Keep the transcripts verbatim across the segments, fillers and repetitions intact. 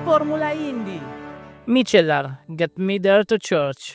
Formula Indie. Michelar, Get Me There to Church.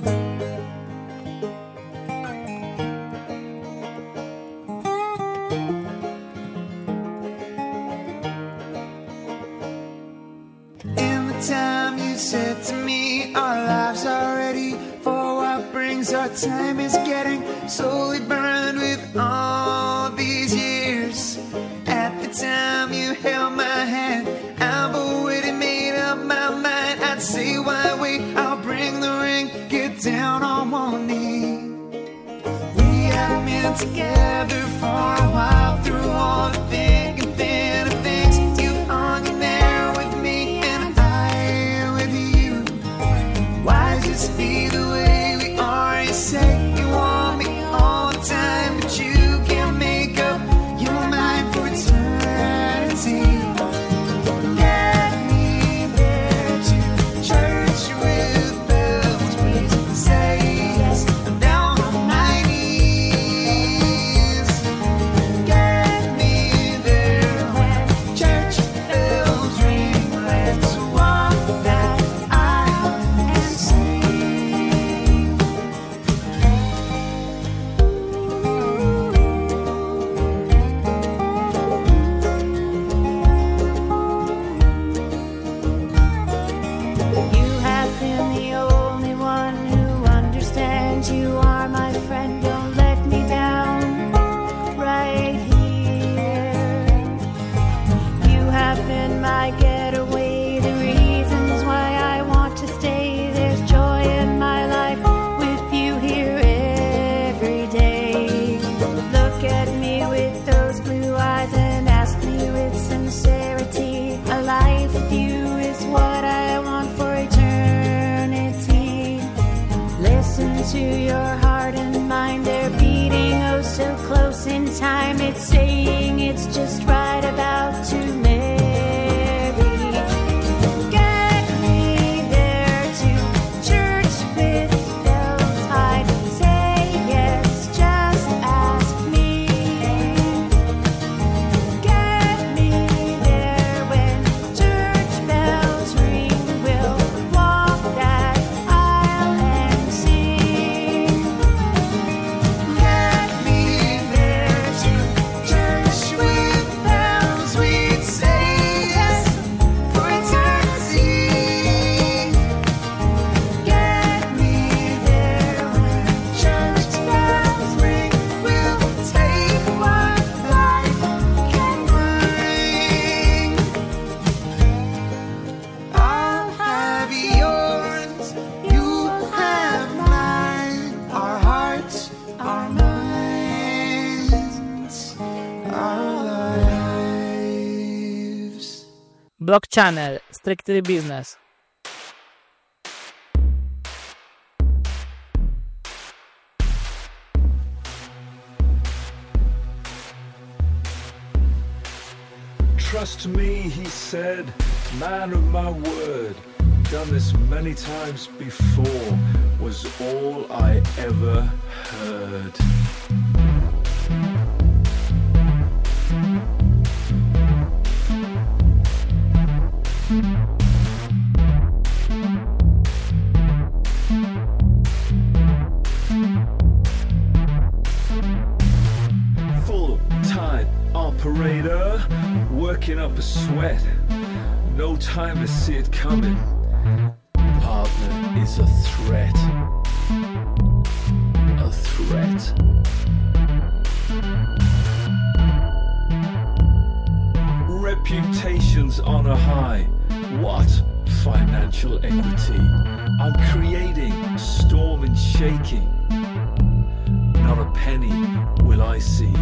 Time you said to me, our lives are ready for what brings. Our time is getting slowly burned with all these years. At the time you held my hand, I've already made up my mind. I'd say why wait, I'll bring the ring, get down on one knee. We have been together for a while, through all the thick and thin of things. You hung in there with me, just be the way we are. You say you want me all the time, but you can't make up your mind for eternity. Get me there to church with bells. Please say yes, I'm down on my knees. Get me there when church bells ring. Let's walk that aisle and sing. You are my friend, don't let me down, right here. You have been my getaway, the reasons why I want to stay. There's joy in my life with you here every day. Look at me with those blue eyes and ask me with sincerity. A life with you is what I want for eternity. Listen to your heart and mind, they're beating oh so close in time. It's saying it's just right about to marry. Get me there to church with bells. I'd say yes, just ask me. Get me there when church bells ring. We'll walk that aisle and sing. Get me there to church with bells. We'd say yes for eternity. Get me there when church bells ring. We'll take what life can bring. I'll have yours, you'll have mine. Our hearts, our minds, our lives. Block Channel, Strictly Business. Trust me, he said, man of my word. Done this many times before, was all I ever heard. Full-time operator, working up a sweat. No time to see it coming. Partner is a threat. A threat. Reputation's on a high. What financial equity? I'm creating storm and shaking. Not a penny will I see.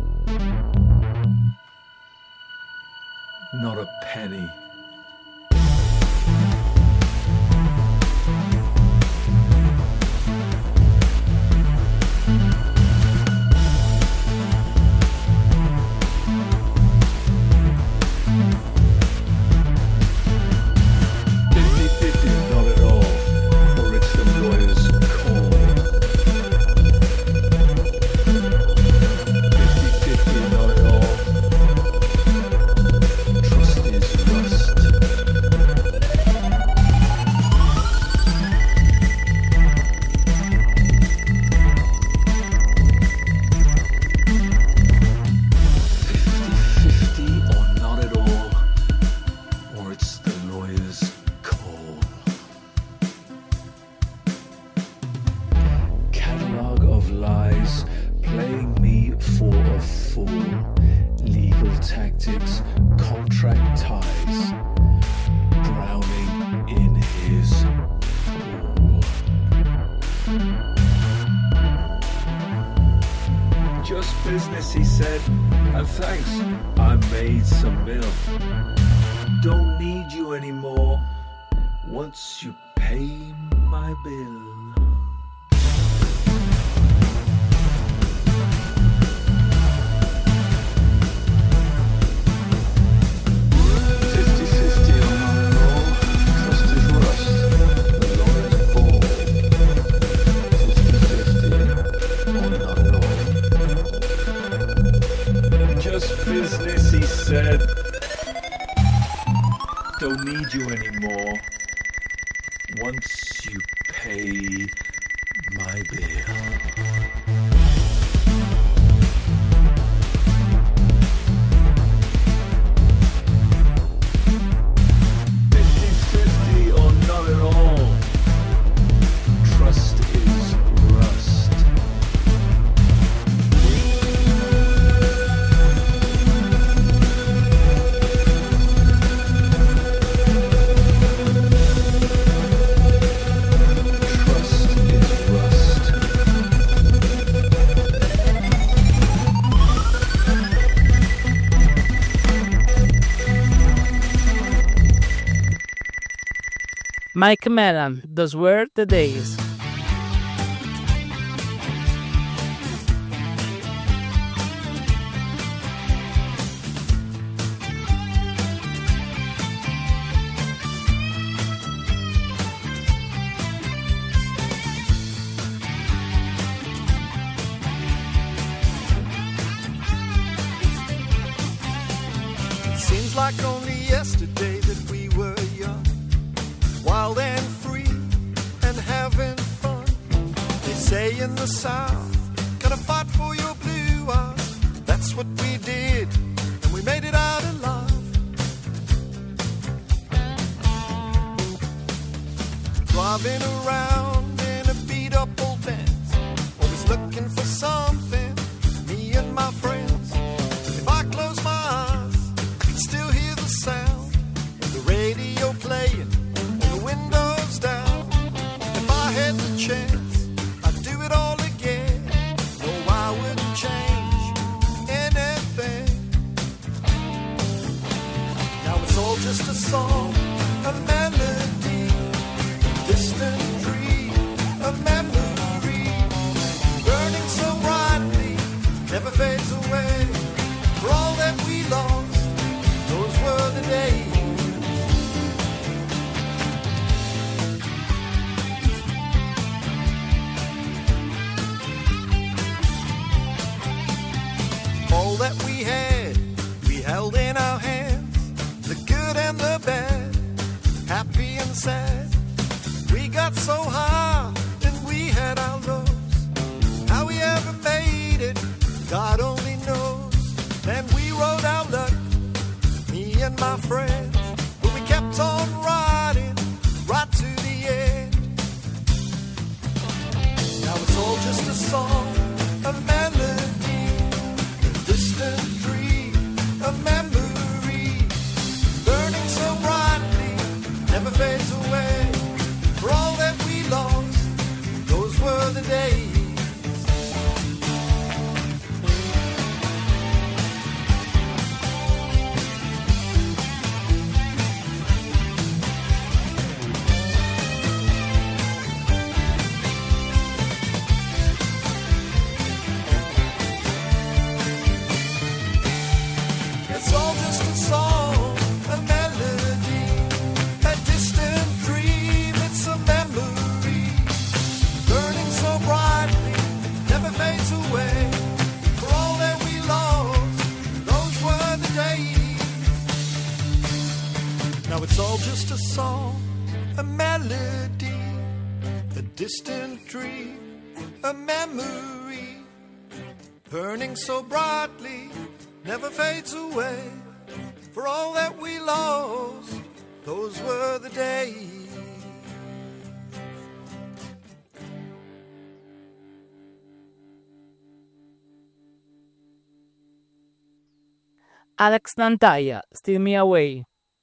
Not a penny. fifty-fifty, not at all, or it's the lawyer's call. fifty-fifty, not at all. Trust is rust. tactics, contract ties, drowning in his pool. Just business, he said, and thanks, I made some mill. Don't need you anymore once you pay my bill. Business, he said. Don't need you anymore once you pay my bill. Fifty-fifty or not at all. Trust is rust. Mike Mellon, Those Were the Days. Seems like only yesterday that we were young, wild and free and having fun. They say in the South, gotta fight for your blue eyes. That's what we did, and we made it out alive. Driving around in a beat up old Benz, always looking for something, me and my friends. If I close my eyes, still hear the sound of the radio playing and the windows down. If I had the chance, I'd do it all again. No, I wouldn't change anything. Now it's all just a song, a melody, a distant dream, a memory, burning so brightly, never fades away. For all that we lost, those were the days. All that we had, we held in our hands, the good and the bad, happy and sad. We got so high, and we had our lows. How we ever made it, God only knows. Then we rode our luck, me and my friends, but we kept on riding right to the end. Now it's all just a song, a melody, a distant dream, a memory, burning so brightly, never fades away. For all that we lost, those were the days. It's all just a song, a melody, a distant dream, it's a memory, burning so brightly, never fades away. For all that we lost, those were the days. Now it's all just a song, a melody, a distant dream, a memory, burning so brightly, never fades away. For all that we lost, those were the days. Alex Nantaya, Steal Me Away.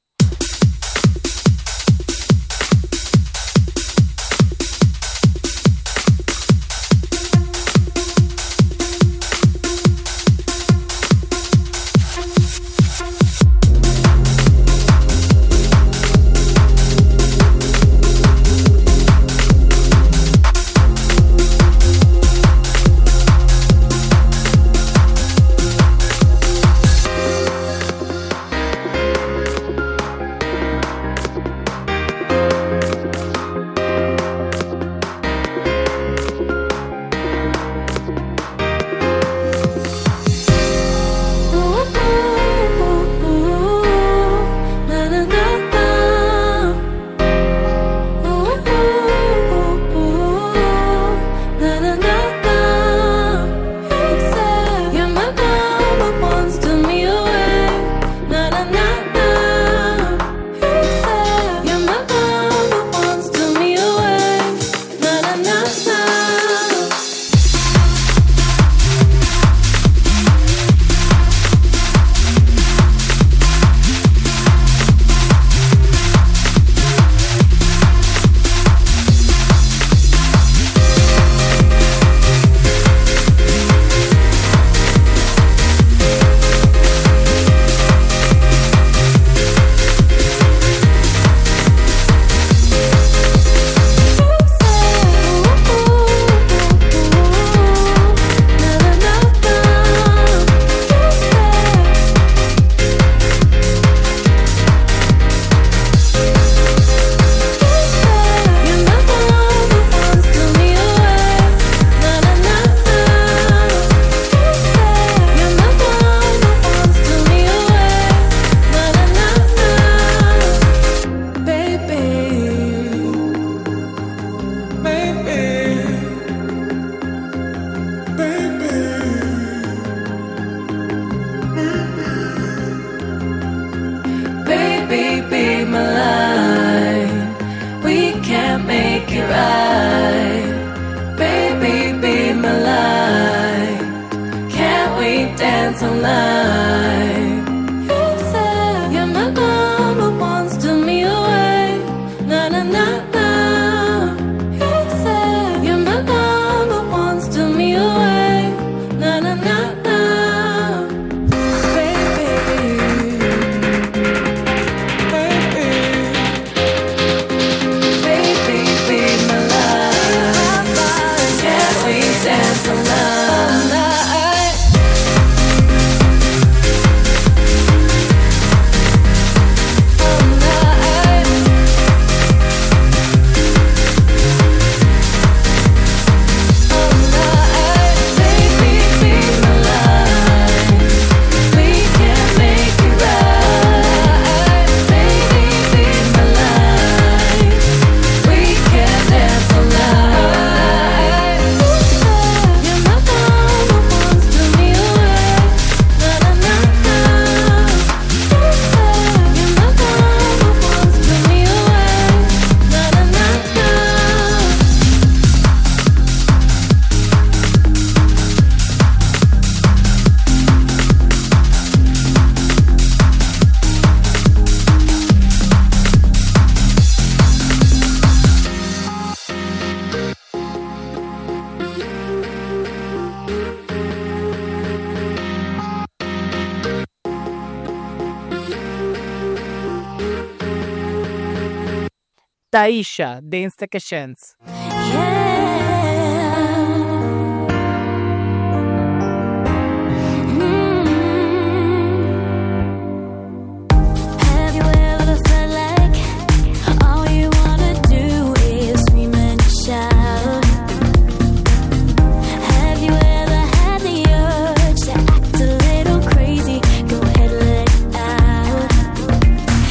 Taisha, Dance Take a Chance.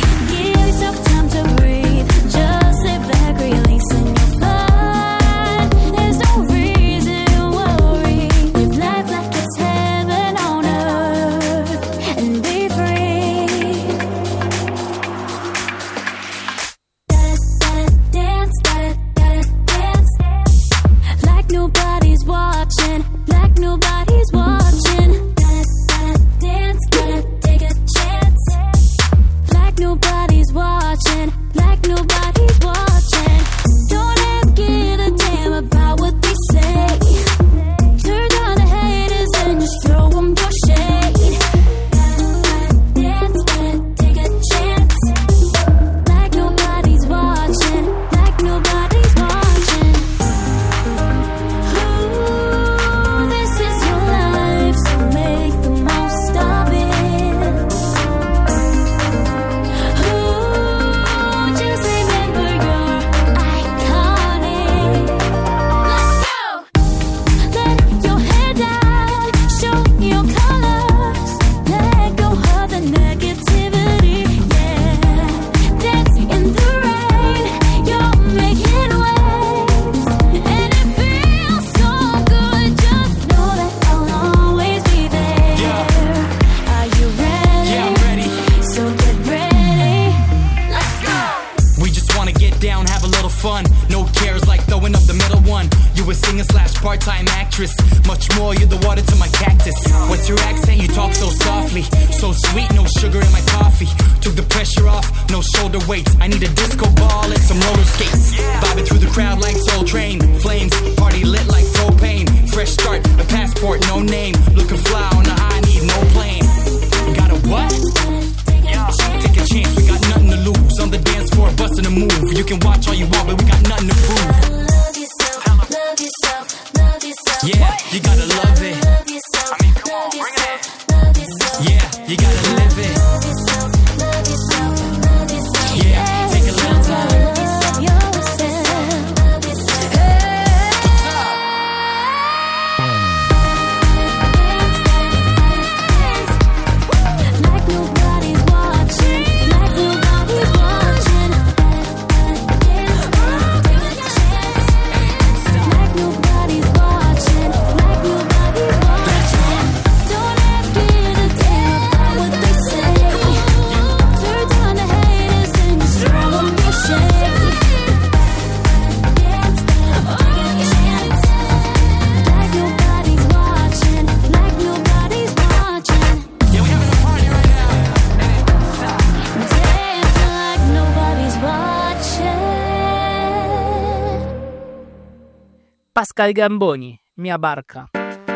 Give yourself time to breathe, just sit back, releasing your fire. part-time actress. Much more, you're the water to my cactus. What's your accent? You talk so softly, so sweet, no sugar in my coffee. Took the pressure off, no shoulder weight. I need a disco ball and some roller skates. Vibing through the crowd like Soul Train. Flames, party lit like propane. Fresh start, a passport, no name. Looking fly on the high, need no plane. You got a what? Take a chance, we got nothing to lose. On the dance floor, busting a move. You can watch all you want, but we got nothing to prove. Love yourself, love yourself, love yourself. Yeah, you gotta love it. Love yourself, I mean, come on, bring it. Love yourself. Yeah, you gotta live it. Love yourself, love yourself, love yourself. Yeah, take a little time. Love yourself, love yourself. Hey. What's up? Like nobody's watching, like nobody's watching. Like nobody's watching, like nobody's watching. Don't have to entertain about what they say. Turn down the haters and you strong on your shade. Like nobody's watching, like nobody's watching. Yeah, we having a party right now. Dance like nobody's watching. Pascal Gamboni, Mia barca.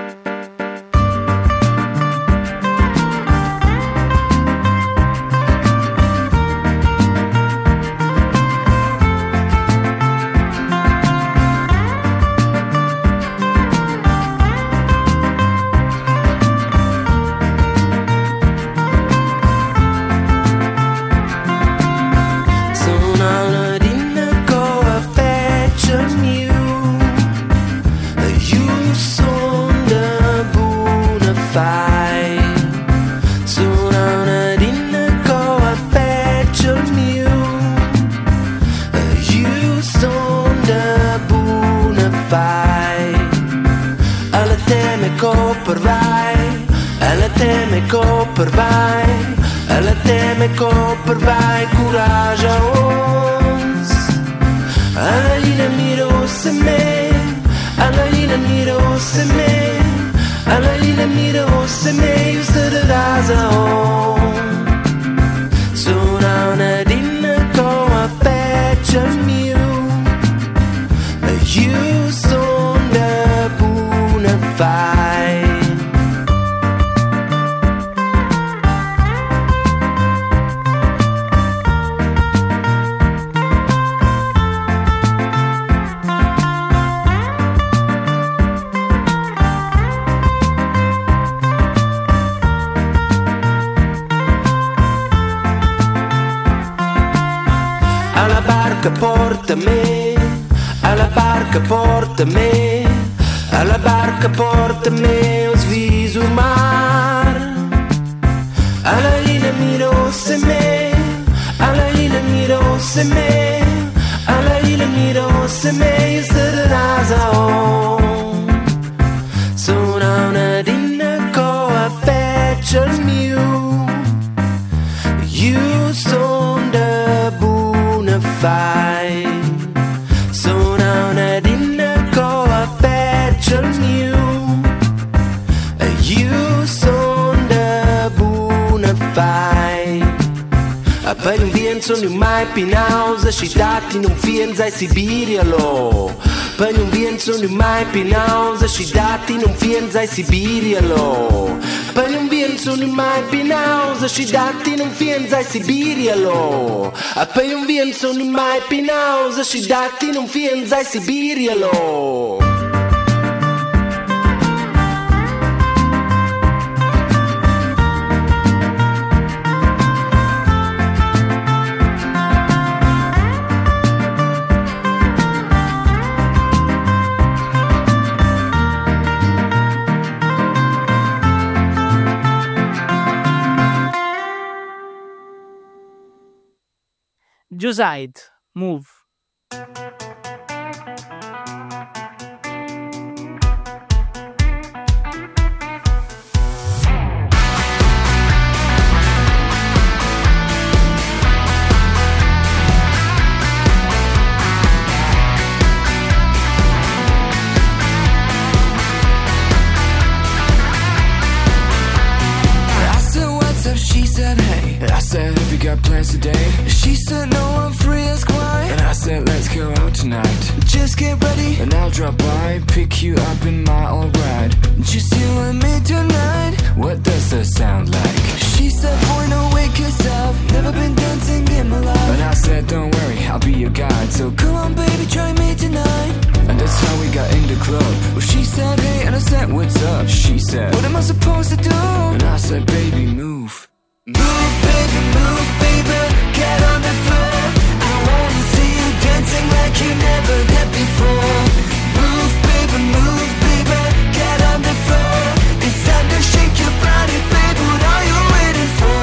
Sono una dinna a feccia mio. You son da buona fai. Sono una dinna a feccia mio. You son da buona fai. Alla teme copper vai. Alla teme copper vai. Alla teme copper vai. Coraggio ons. Alla linea miro se me. Alla linea miro se me. Alla linea miro se me. You stood a rasa on. Sono una dinna con a feccia mio. You son da buona fai. Alla barca porta me, alla barca porta me, alla barca porta me, ho sviso il mar. Alla linea miro se me, alla linea miro se me, alla linea miro se me, io sono rasa on. Sono una dinna con a feccia il mio. You son da buona fai. Sono una dinna con a feccia il mio. You son da buona fai. Appena un viento non mai pinausa, scidati non fienza e Siberia lo. Appena un viento non mai pinausa, scidati non fienza e Siberia lo. Appena un viento non mai pinausa, scidati non fienza e Siberia lo. Appena un viento non mai pinausa, scidati non fienza e Siberia lo. Jusaid, Move. said, hey. And I said, have you got plans today? She said, no, I'm free, ask why. And I said, let's go out tonight. Just get ready and I'll drop by, pick you up in my old ride. Just you and me tonight. What does that sound like? She said, boy, no, wake yourself. Never been dancing in my life. And I said, don't worry, I'll be your guide. So come on, baby, try me tonight. And that's how we got in the club. Well, she said, hey, and I said, what's up? She said, what am I supposed to do? And I said, baby, move. Move, baby, move, baby, get on the floor. I wanna see you dancing like you never did before. Move, baby, move, baby, get on the floor. It's time to shake your body, baby, what are you waiting for?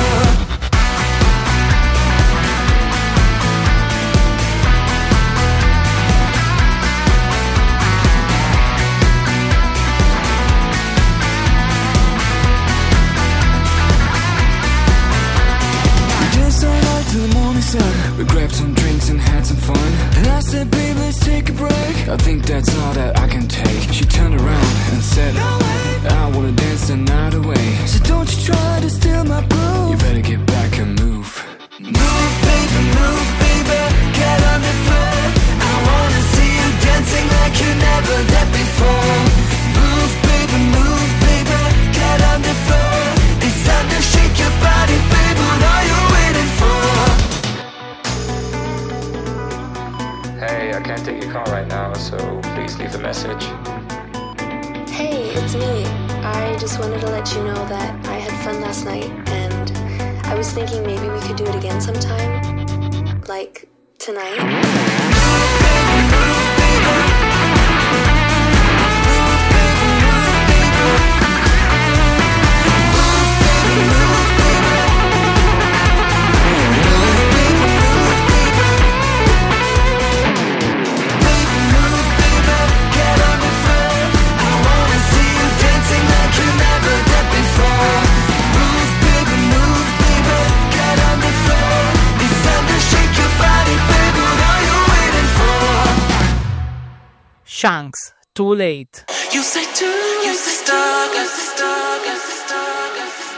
Till the morning sun. We grabbed some drinks and had some fun. And I said, babe, let's take a break. I think that's all that I can take. She turned around and said, no way, I wanna dance the night away. So don't you try to steal my groove. You better get back and move. Move, baby, move, baby, get on the floor. I wanna see you dancing like you never did before. Move, baby, move, baby, get on the floor. It's time to shake your body, baby, what are you waiting for? Hey, I can't take your call right now, so please leave a message. Hey, it's me. I just wanted to let you know that I had fun last night, and I was thinking maybe we could do it again sometime. Like, tonight. Shanks, Too Late. You say too late to start, got to start, got to start, got to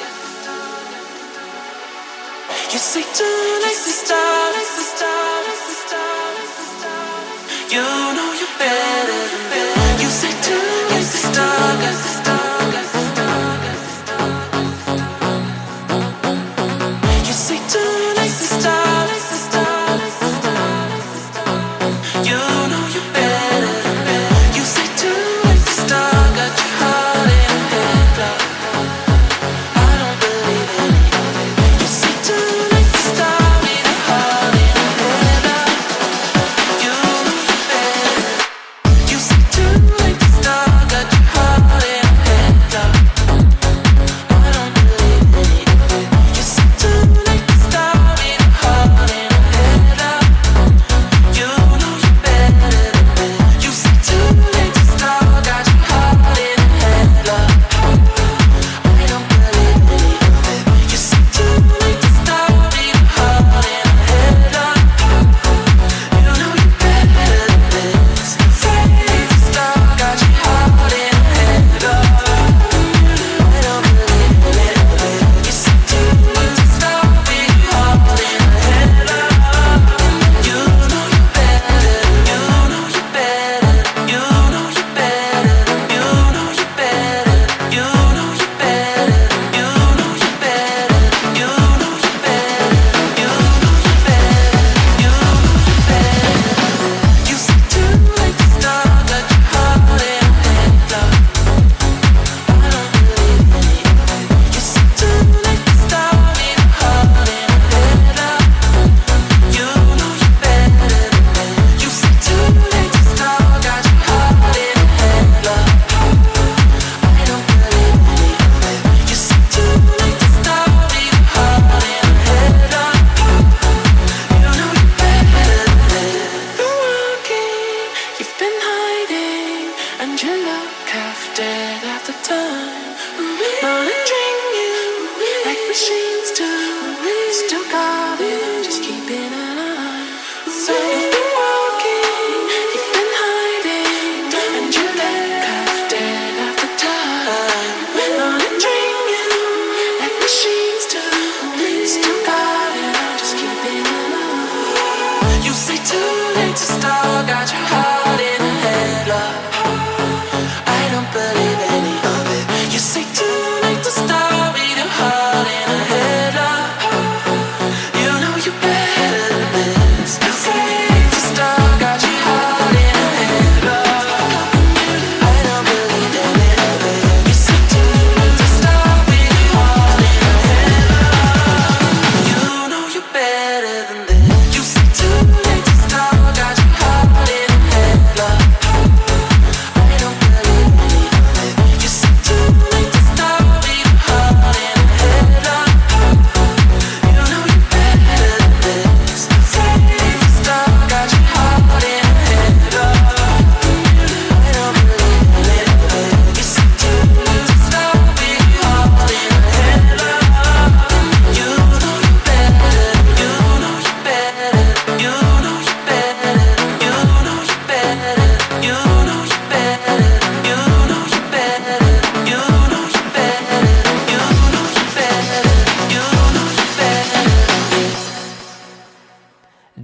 start. You say too late to start, got to start, got to start. You know you better than that. You say too late to start, got to start, got to start, got to start. You say too late to start, got to start, got to start. You know you better. Stop.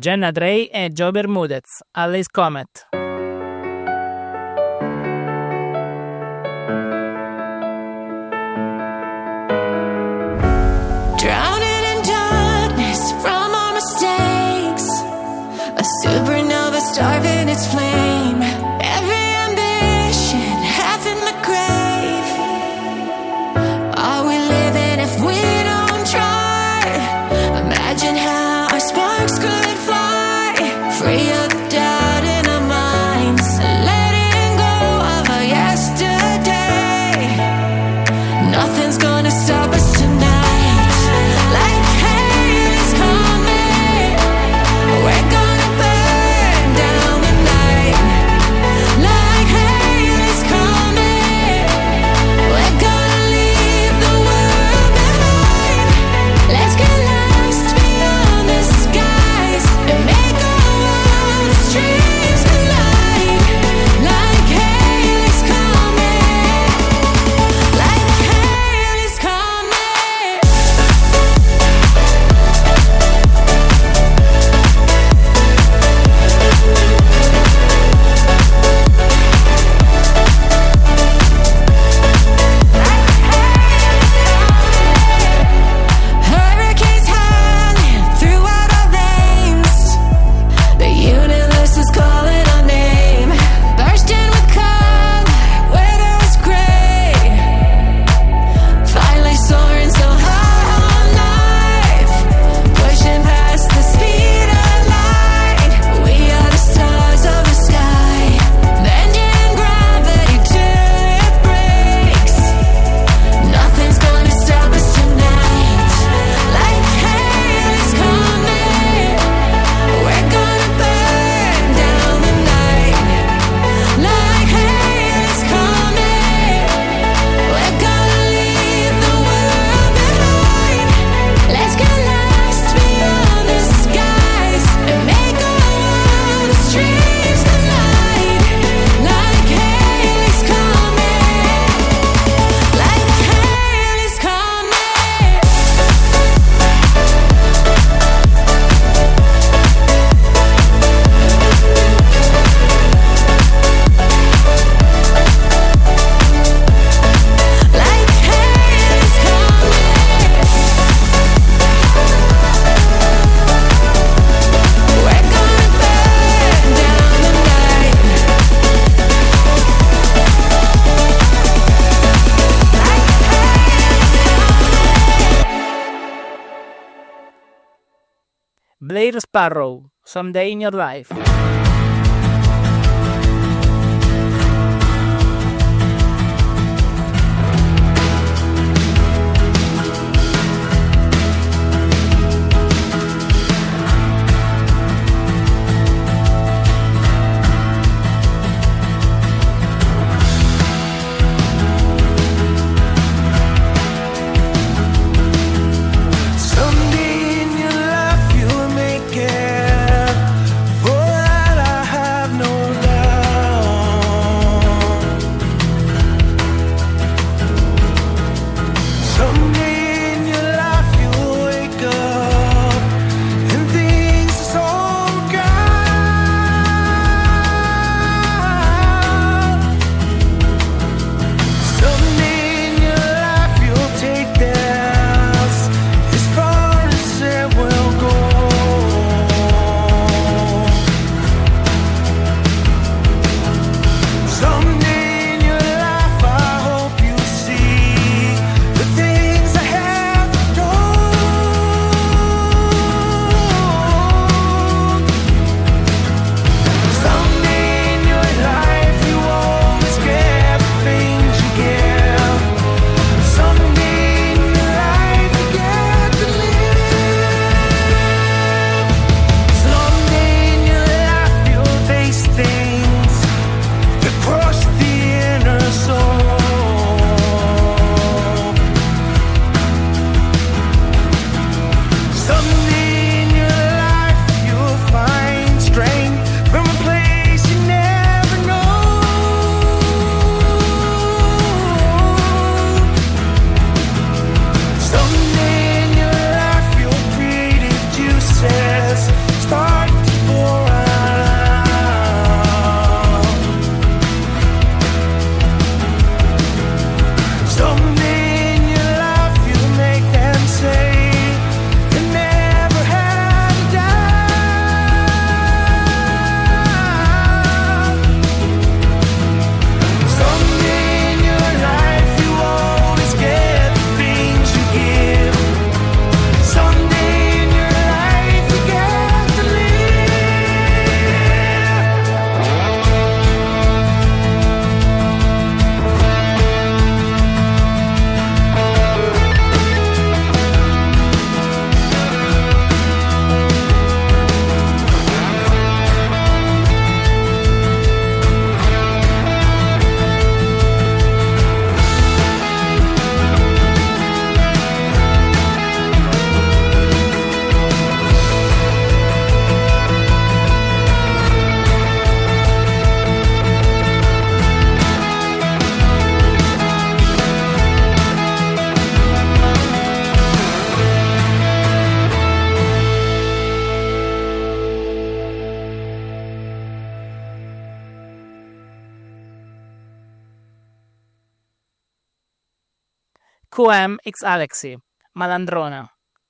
Jenna Drey e Joe Bermudez, Alice Comet. Drowning in darkness from our mistakes, a supernova starving its flame. Every ambition half in the grave. Are we living if we don't try? Imagine how our sparks could fly, free of the doubt in our minds, letting go of our yesterday. Nothing's gonna stop us tonight. Like hell is coming, we're gonna burn down the night. Like hell is coming, we're gonna leave the world behind. Let's get lost beyond the skies and make our wildest dreams collide. Like hell is coming, like hell is coming. Hurricanes howling throughout our veins. The universe is calling our name. Bursting with color where there was gray. Finally soaring so high on life, pushing past the speed of light. We are the stars of the sky, bending gravity till it breaks. Nothing's gonna stop us tonight. Like hell is coming, we're gonna burn down the night. Like hell is coming, we're gonna leave the world behind. Let's get lost beyond the skies and make our wildest dreams collide. Like hell is coming, like hell is coming. Like hell is coming, we're gonna burn down the night. Blair Sparrow, Someday in Your Life. Someday in your life you'll make it. For that Q M X Alexi, Malandrona.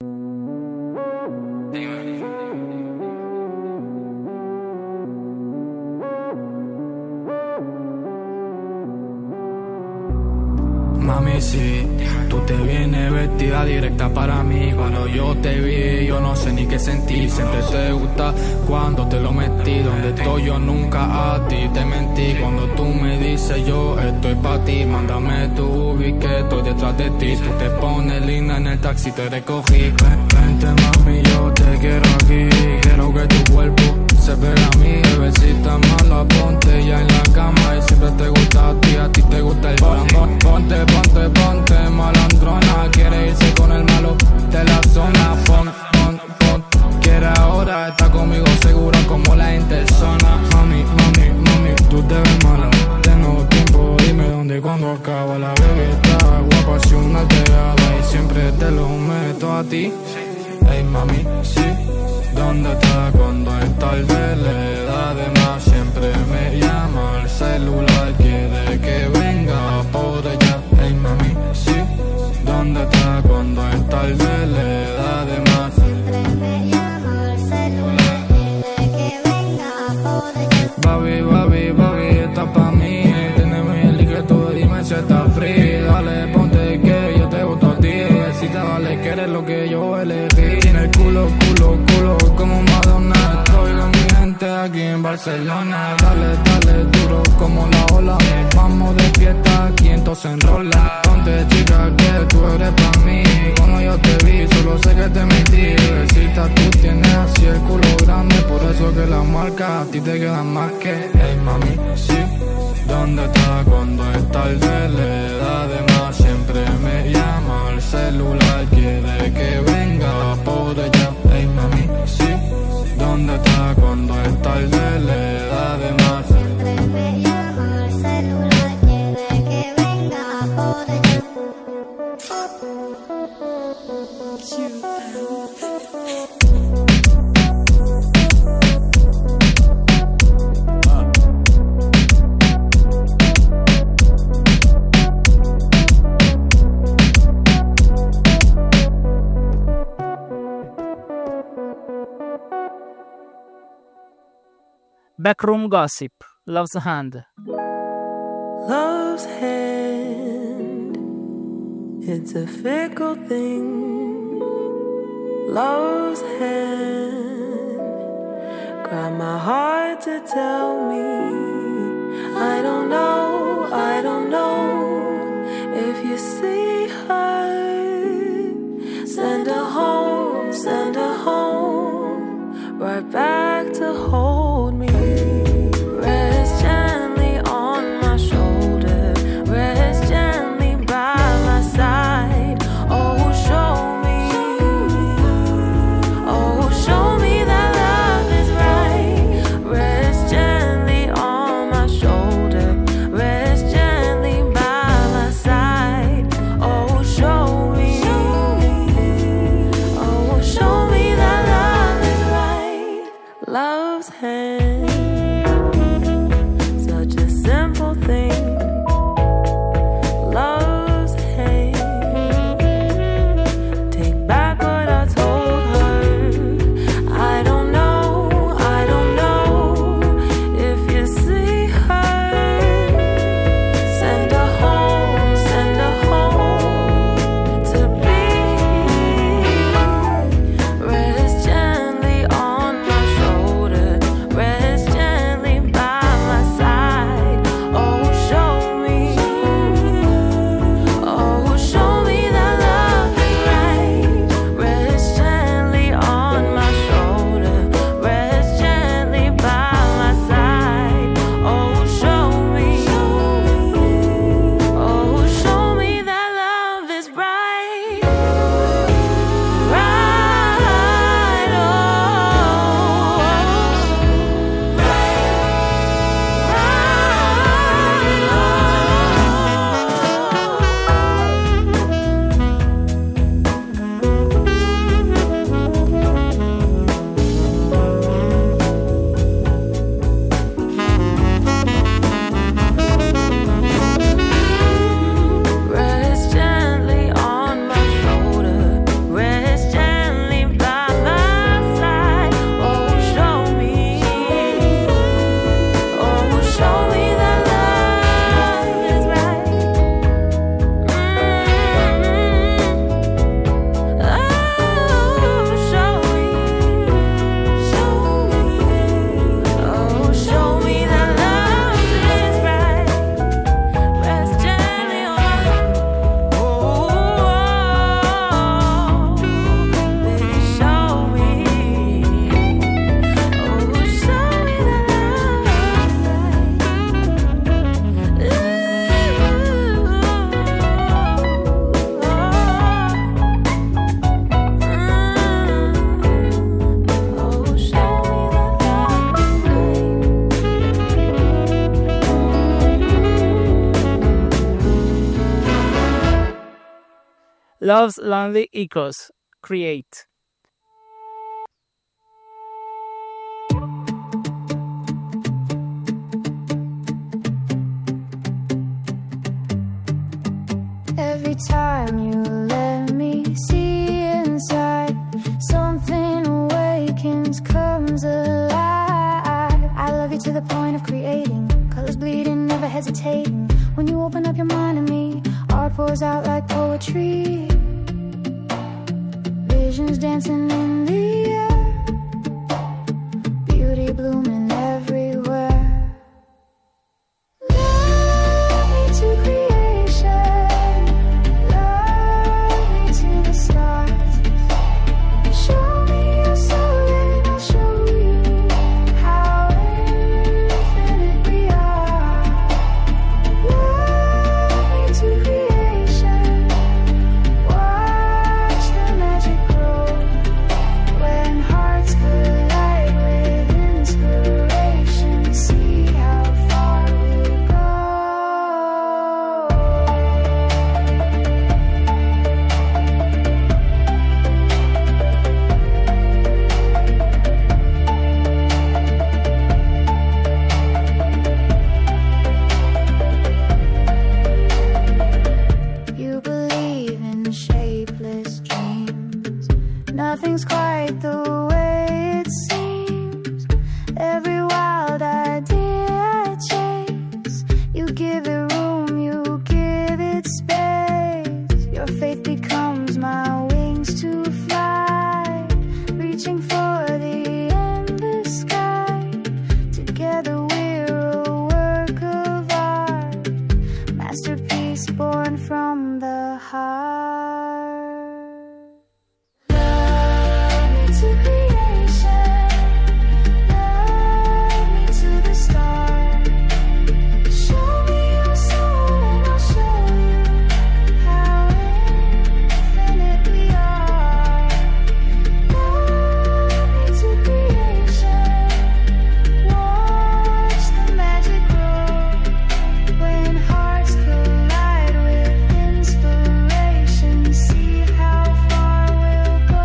Mami, sí, tú te vienes vestida directa para mí. Cuando yo te vi, yo no sé ni qué sentir. Siempre te gusta cuando te lo metí. Donde estoy yo nunca a ti te mentí. Cuando tú me dices yo estoy pa' ti, mándame tu ubi que estoy detrás de ti. Tú te pones linda en el taxi, te recogí. Vente mami, yo te quiero aquí. Quiero que tu cuerpo se pega a mí. Bebecita mala, ponte ya en la cama. Y siempre te gusta a ti, a ti te gusta el pan. Ponte, ponte, ponte, malandrona. Quiere irse con el malo de la zona. Pon, pon, pon. Quiere ahora, está conmigo segura como la interzona. Mami, mami, mami, tú te ves mala. Tengo tiempo, dime dónde y cuándo acaba. La bebé está guapa, si una alterada. Y siempre te lo meto a ti. Ey mami, sí. ¿Dónde está cuando es tarde? Le da de más, siempre me llama al celular. Quiere que venga por ella. Ey mami, sí. ¿Dónde está cuando es tarde? Le da de más. Siempre me llama al celular. Quiere que venga por ella. Babi, babi, babi, está pa' mí. Teneme el líquido, dime si está frío. Dale, ponte que yo te gusto a ti. Besita, dale, que eres lo que yo elegí. Tiene el culo, culo, culo como Madonna. Estoy con mi gente aquí en Barcelona. Dale, dale, duro como la ola. Nos vamos de fiesta aquí, entonces enrola. Ponte chica que tú eres pa' mí. Cuando yo te vi, solo sé que te mentí. Besita, tú tienes así el culo grande. Por eso que las marcas a ti te quedan más que. Hey mami, sí. ¿Dónde está cuando es tarde? Le da de más, siempre me llama al celular. Quiere que venga por ella. Hey mami, sí. ¿Dónde está cuando es tarde? Le da de más. Siempre me llama al celular. Quiere que venga por ella. Backroom Gossip, Love's Hand. Love's hand, it's a fickle thing. Love's hand, grab my heart to tell me. I don't know, I don't know if you see her. Send her home, send her home, right back to hold me. Rest gently on my shoulder, rest gently by my side. Oh, show me, oh, show me that love is right. Rest gently on my shoulder, Love's Lonely Echoes, Create. Every time you let me see inside, something awakens, comes alive. I love you to the point of creating, colors bleeding, never hesitating. When you open up your mind to me, art pours out like poetry. Visions dancing in the air, beauty blooming everywhere. Love me to creation, love me to the stars. Show me your soul and I'll show you how infinite we are. Love me to creation, watch the magic grow. When hearts collide with inspiration, see how far we'll go. You believe in shapeless dreams. Nothing's quite the way it seems. Every wild idea I chase, you give it room, you give it space. Your faith becomes my wings to fly, reaching for the endless sky. Together we're a work of art, masterpiece born from the heart. Love me to creation, love me to the stars. Show me your soul and I'll show you how infinite we are. Love me to creation, watch the magic grow. When hearts collide with inspiration, see how far we'll go.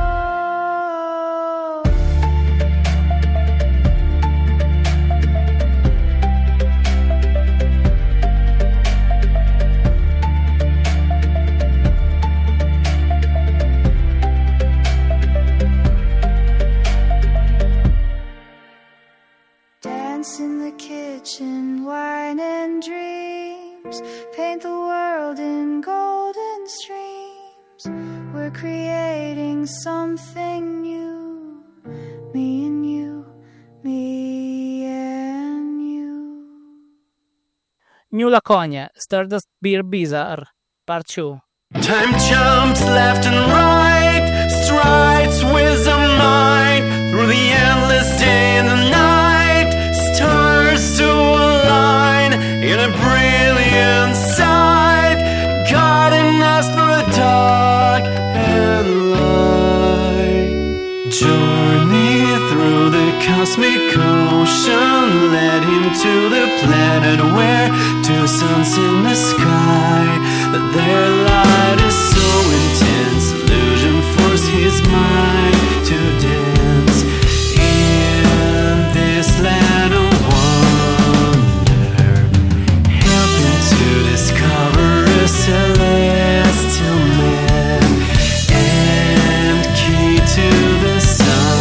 Dance in the kitchen, wine and dreams. Paint the world in golden streams. We're creating something new. Me and you, me and you. New Laconia, Stardust Beer Bizarre, Part two. Time jumps left and right, strides with a mind through the endless day and the night. Stars to align in a brilliant sight, guiding us through the dark and light. Journey through the cosmic ocean led him to the planet where two suns in the sky, that their light is so intense, illusion forced his mind to dance in this land of wonder, helping to discover a celestial man and key to the sun.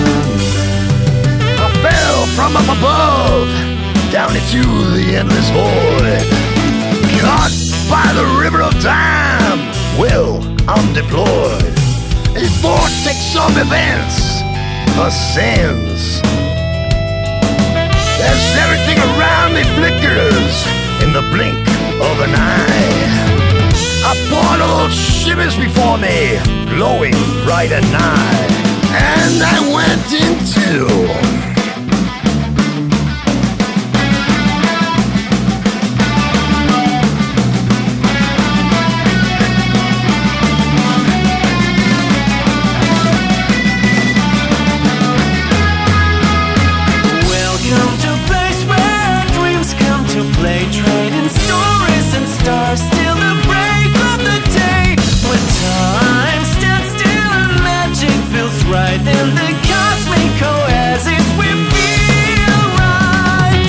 I fell from up above down into the endless void, caught by the river of time. Well, I'm deployed. A vortex of events ascends as everything around me flickers in the blink of an eye. A portal shimmers before me, glowing bright and nigh, and I went into trading stories and stars till the break of the day. When time right in the cosmic oasis. We feel right.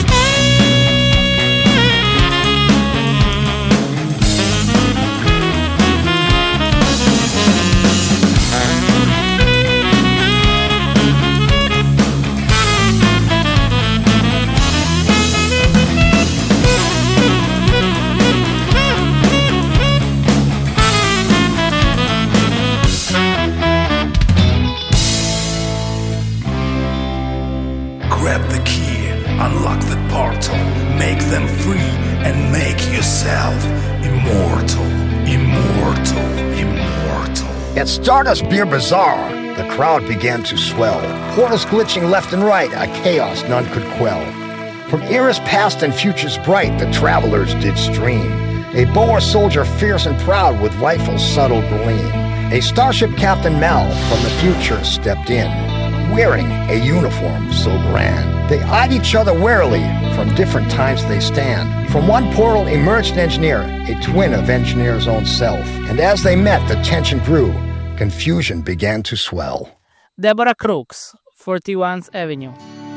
Grab the key, unlock the portal, make them free, and make yourself immortal, immortal, immortal. At Stardust Beer Bazaar, the crowd began to swell. Portals glitching left and right, a chaos none could quell. From eras past and futures bright, the travelers did stream. A Boer soldier fierce and proud with rifle's subtle gleam. A starship Captain Mal from the future stepped in, wearing a uniform so grand. They eyed each other warily, from different times they stand. From one portal emerged an engineer, a twin of engineer's own self. And as they met, the tension grew, confusion began to swell. Deborah Crooks, forty-one Avenue.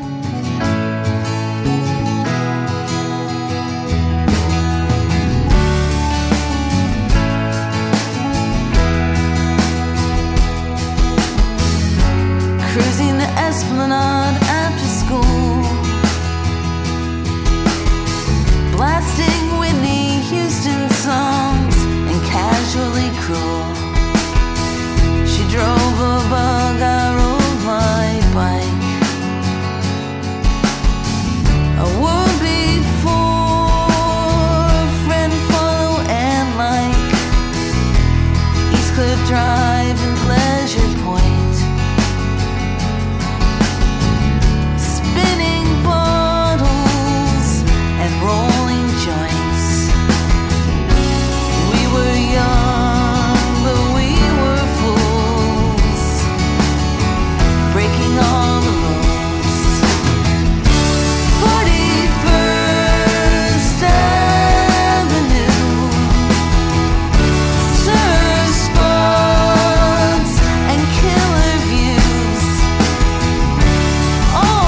Cruising the Esplanade after school, blasting Whitney Houston songs and casually cruel. She drove a bug, I rode my bike. I would before friend, follow and like East Cliff Drive and Pleasure Point. Rolling joints. We were young, but we were fools, breaking all the rules. forty-first Avenue surf spots and killer views. All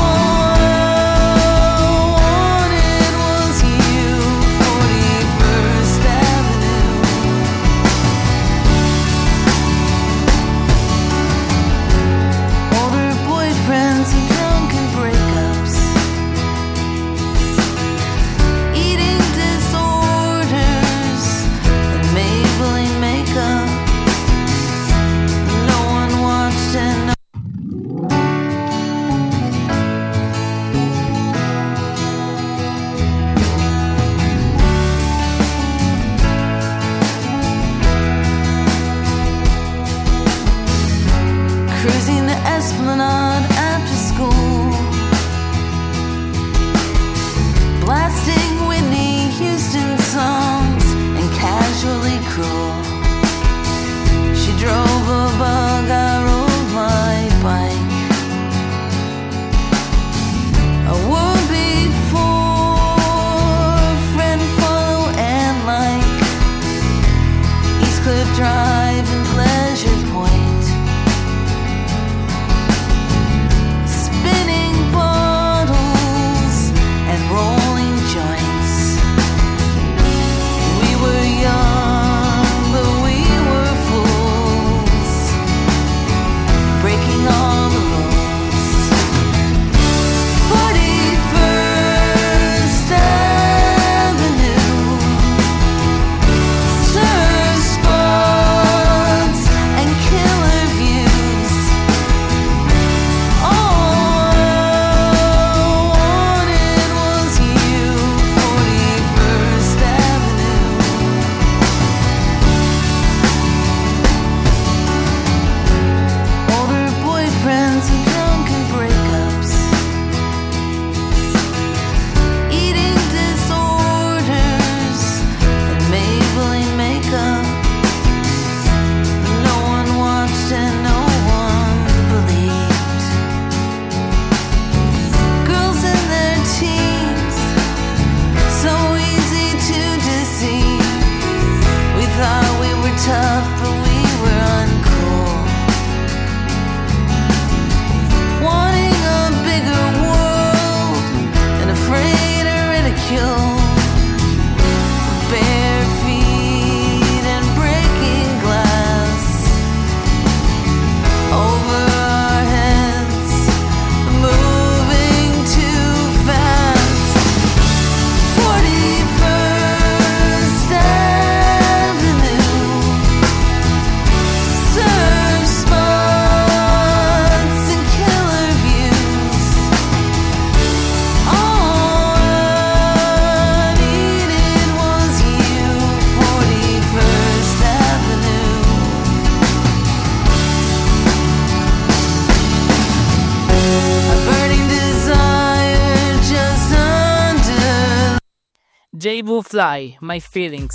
cruising the Esplanade after school, blasting Whitney Houston songs and casually cruel. She drove a bug, I rode my bike. I would before friend, follow and like East Cliff Drive and Pleasure Point. Rolling joints. We were young, but we were fools, A burning desire just under. J. Boo Fly, My Feelings.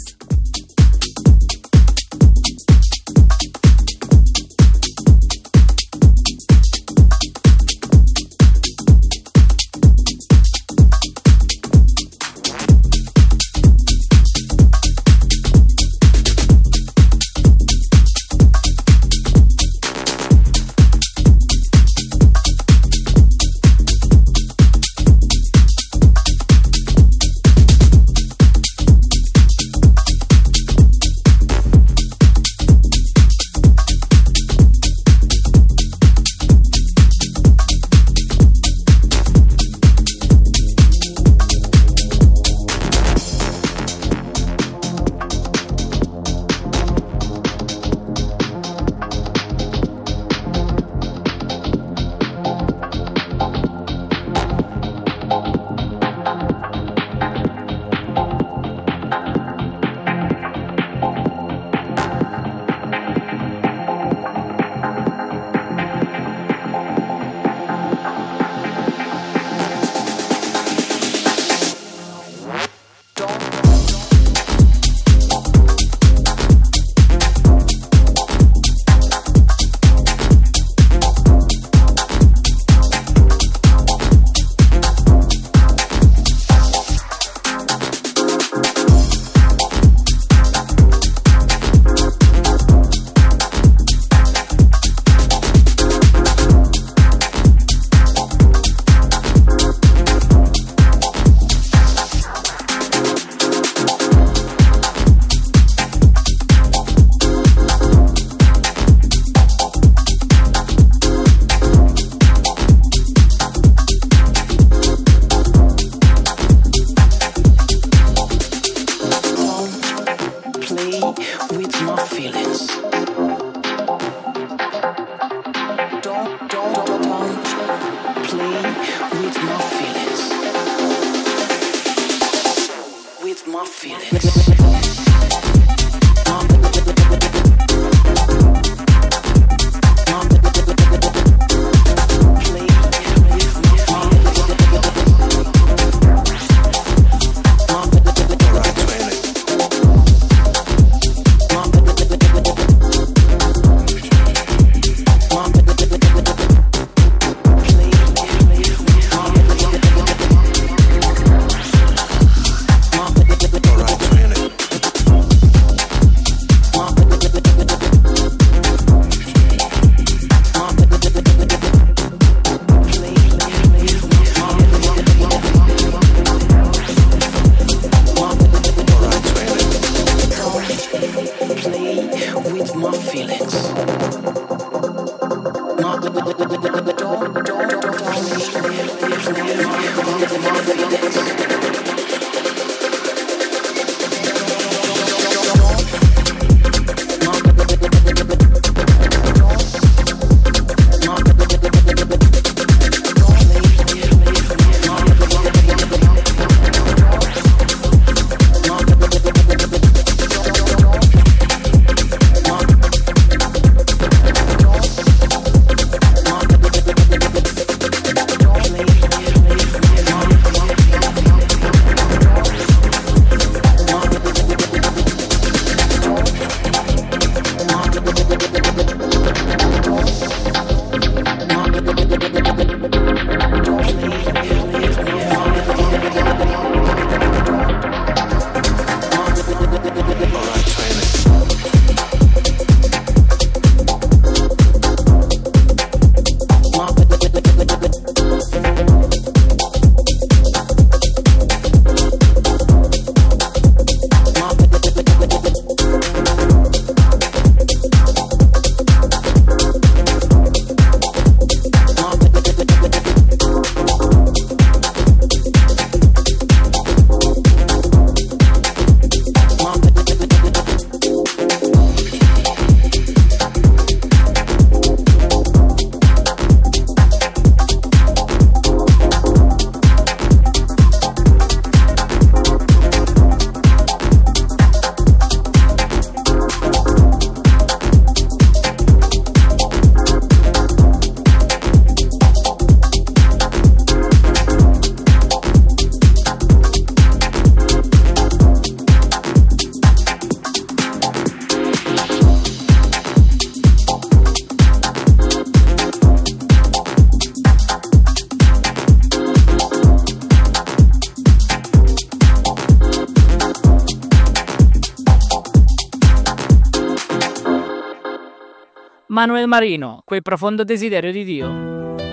Manuel Marino, quel profondo desiderio di Dio.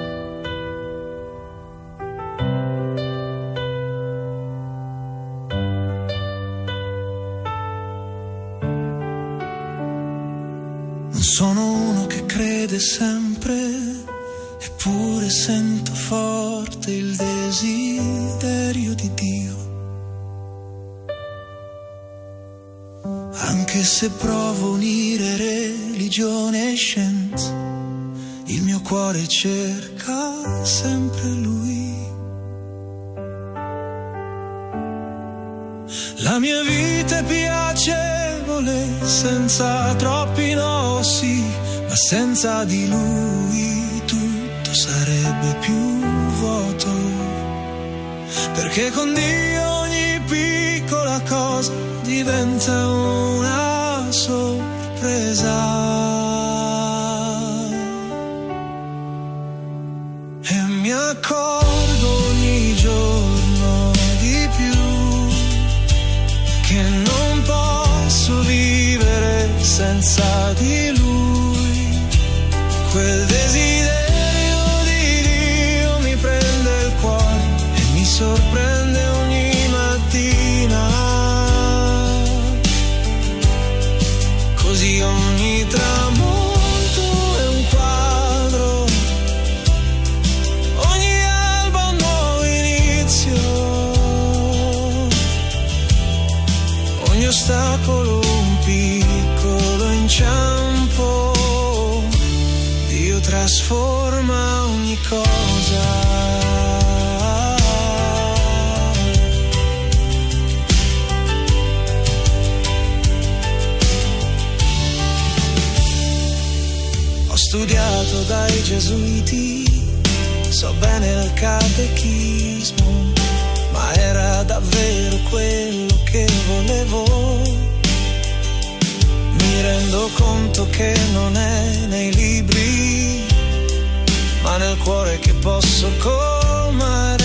Sono uno che crede sempre, eppure sento forte il desiderio di Dio. Anche se provo a unire religione e scienza, il mio cuore cerca sempre Lui. La mia vita è piacevole, senza troppi no, sì, ma senza di Lui tutto sarebbe più vuoto. Perché con Dio ogni piccola cosa diventa una sorpresa. E mi accorgo ogni giorno di più che non posso vivere senza di Lui. Quel desiderio di Dio mi prende il cuore e mi sorprende ogni mattina. Così ogni tramonto è un quadro, ogni alba un nuovo inizio, ogni ostacolo un piccolo inciampo. Dio trasforma ogni cosa. Ho studiato dai gesuiti, so bene il catechismo, ma era davvero quello che volevo. Mi rendo conto che non è nei libri, ma nel cuore che posso colmare.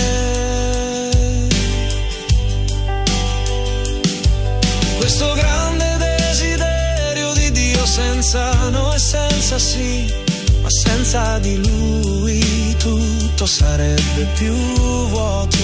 Questo grande desiderio di Dio senza no e senza sì, ma senza di Lui tutto sarebbe più vuoto.